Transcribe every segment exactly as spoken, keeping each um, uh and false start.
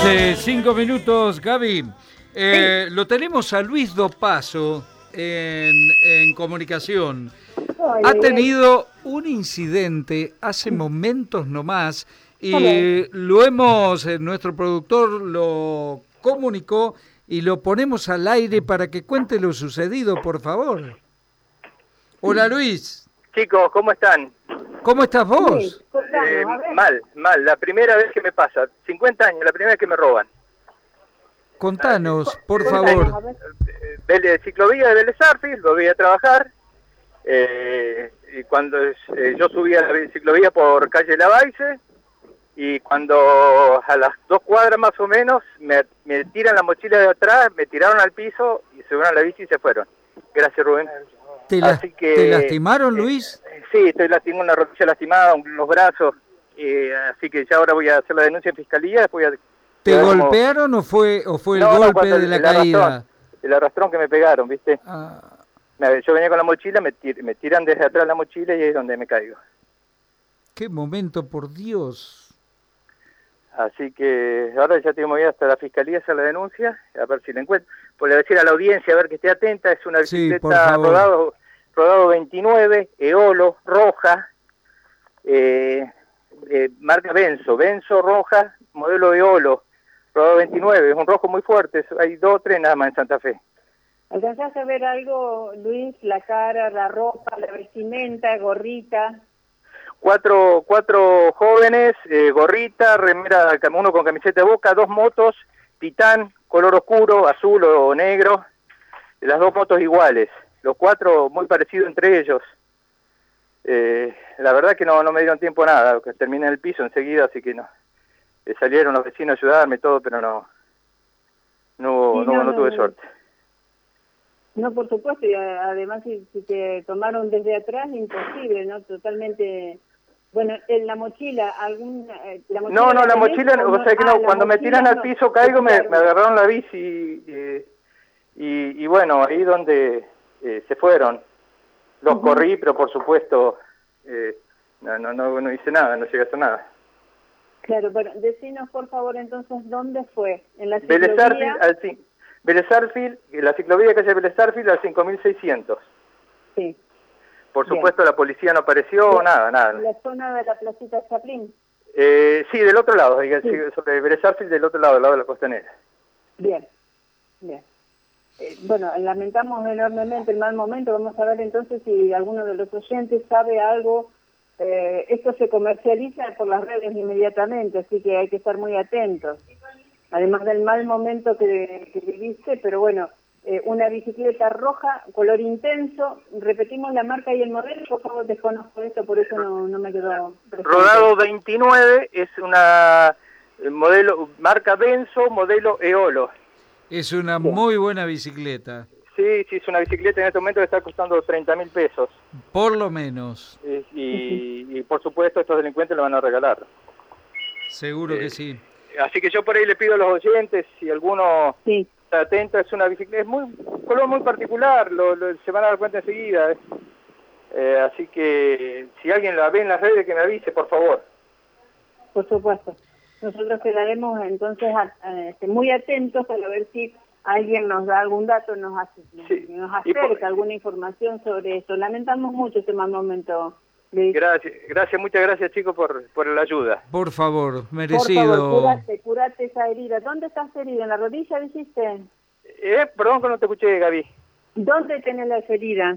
once, cinco minutos, Gaby. Eh, sí. Lo tenemos a Luis Dopazo en, en comunicación. Ay, ha tenido ay. un incidente hace momentos nomás y ay. lo hemos, eh, nuestro productor lo comunicó y lo ponemos al aire para que cuente lo sucedido, por favor. Hola, Luis. Chicos, ¿cómo están? ¿Cómo estás vos? Sí, eh, mal, mal. La primera vez que me pasa. cincuenta años, la primera vez que me roban. Contanos, por favor. De ciclovía de Vélez Sarsfield, volví a trabajar. Eh, y cuando eh, yo subí a la ciclovía por calle Lavalle, y cuando a las dos cuadras más o menos me, me tiran la mochila de atrás, me tiraron al piso y se subieron a la bici y se fueron. Gracias, Rubén. ¿Te, la, Así que, ¿te lastimaron, Luis? Eh, sí, estoy lastimado, una rodilla lastimada, los brazos, eh, así que ya ahora voy a hacer la denuncia en fiscalía. Después voy a, ¿Te golpearon como... o fue o fue el no, golpe no, de el, la el caída? Arrastrón, el arrastrón que me pegaron, ¿viste? Ah. Yo venía con la mochila, me, tir, me tiran desde atrás la mochila y ahí es donde me caigo. ¡Qué momento, por Dios! Así que ahora ya tengo que ir hasta la fiscalía a hacer la denuncia, a ver si la encuentro. Pues le voy a decir a la audiencia, a ver que esté atenta, es una bicicleta sí, rodado, rodado veintinueve, Eolo, roja, eh, eh, marca Benzo, Benzo roja, modelo Eolo, rodado veintinueve, es un rojo muy fuerte, hay dos o tres nada más en Santa Fe. ¿Alcanzás a ver algo, Luis? La cara, la ropa, la vestimenta, gorrita. Cuatro, cuatro jóvenes, eh, gorrita, remera, uno con camiseta de Boca, dos motos, Titán, color oscuro, azul o negro, las dos motos iguales, los cuatro muy parecidos entre ellos. Eh, la verdad que no, no me dieron tiempo a nada, que terminé en el piso enseguida, así que no. Eh, salieron los vecinos a ayudarme y todo, pero no, no, sí, no, no, no tuve no, suerte. No, por supuesto, y además si, si te tomaron desde atrás, imposible, ¿no? Totalmente... Bueno, en la mochila, algún... La mochila no, no, la mochila, no, o sea que no, ah, cuando me tiran no, al piso caigo, me, me agarraron la bici y, y, y bueno, ahí donde eh, se fueron. Los uh-huh. corrí, pero por supuesto eh, no, no, no, no hice nada, no llegué a hacer nada. Claro, pero decinos por favor entonces, ¿dónde fue? ¿En la ciclovía? Vélez Sarsfield, al, Vélez Sarsfield, la ciclovía de calle Vélez Sarsfield al cinco mil seiscientos. Sí. Por supuesto, bien. La policía no apareció, la, nada, nada. ¿La zona de la placita Chaplin? Eh, sí, del otro lado, sí. sobre Vélez Sarsfield, del otro lado, del lado de la costanera. Bien, bien. Eh, bueno, lamentamos enormemente el mal momento. Vamos a ver entonces si alguno de los oyentes sabe algo. Eh, esto se comercializa por las redes inmediatamente, así que hay que estar muy atentos. Además del mal momento que, que viviste, pero bueno... Eh, una bicicleta roja, color intenso. Repetimos la marca y el modelo, por favor, desconozco esto, por eso no, no me quedó presente. Rodado veintinueve, es una modelo, marca Benzo, modelo Eolo. Es una sí. muy buena bicicleta. Sí, sí, es una bicicleta en este momento que está costando treinta mil pesos. Por lo menos. Y, y, y por supuesto estos delincuentes lo van a regalar. Seguro eh, que sí. Así que yo por ahí le pido a los oyentes, si alguno... Sí. Atento, es una bicicleta, es muy un color muy particular, lo, lo, se van a dar cuenta enseguida. Eh, así que si alguien la ve en las redes, que me avise, por favor. Por supuesto. Nosotros quedaremos entonces a, a, muy atentos para ver si alguien nos da algún dato, nos, hace, sí. nos acerca por, alguna información sobre esto. Lamentamos mucho este mal momento. Gracias, gracias, muchas gracias chicos por, por la ayuda. Por favor, merecido. Por favor, curate, curate esa herida. ¿Dónde estás herida? ¿En la rodilla dijiste? Eh, perdón que no te escuché, Gaby. ¿Dónde tenés la herida?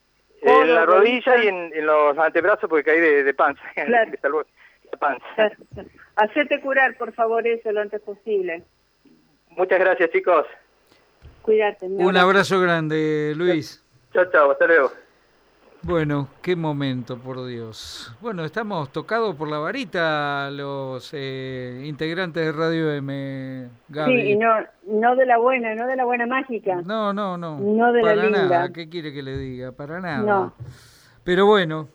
En la rodilla, rodilla y en, en los antebrazos porque caí de, de panza. Claro. La panza. Claro. Hacete curar, por favor, eso lo antes posible. Muchas gracias, chicos. Cuídate. Un abrazo grande, Luis. Chao, chao, hasta luego. Bueno, qué momento, por Dios. Bueno, estamos tocados por la varita los eh, integrantes de Radio M, Gaby. Sí, y no, no de la buena, no de la buena mágica. No, no, no. No de para la linda. Nada. ¿Qué quiere que le diga? Para nada. No. Pero bueno,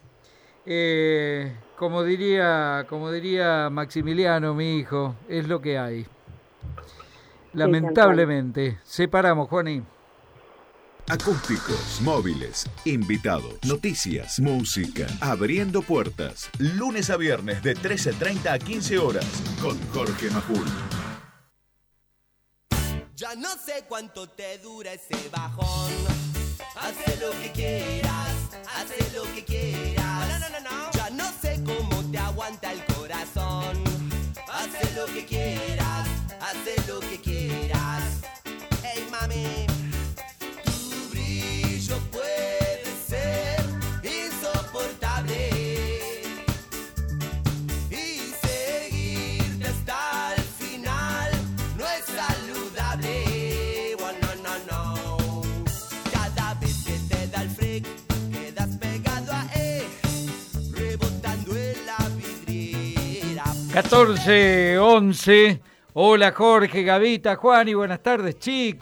eh, como diría, como diría Maximiliano, mi hijo, es lo que hay. Lamentablemente. Separamos, Juaní. Acústicos, móviles, invitados, noticias, música, abriendo puertas. Lunes a viernes de trece treinta a quince horas con Jorge Majul. Ya no sé cuánto te dura ese bajón. Haz lo que quieras, haz lo que quieras. No, no, no, no. Ya no sé cómo te aguanta el corazón. Haz lo que quieras, haz lo que quieras. Hey mami, tu brillo puede ser insoportable y seguirte hasta el final no es saludable. Oh, no, no, no. Cada vez que te da el freak quedas pegado a él, rebotando en la vidriera. catorce once. Hola Jorge, Gavita, Juan y buenas tardes chicos.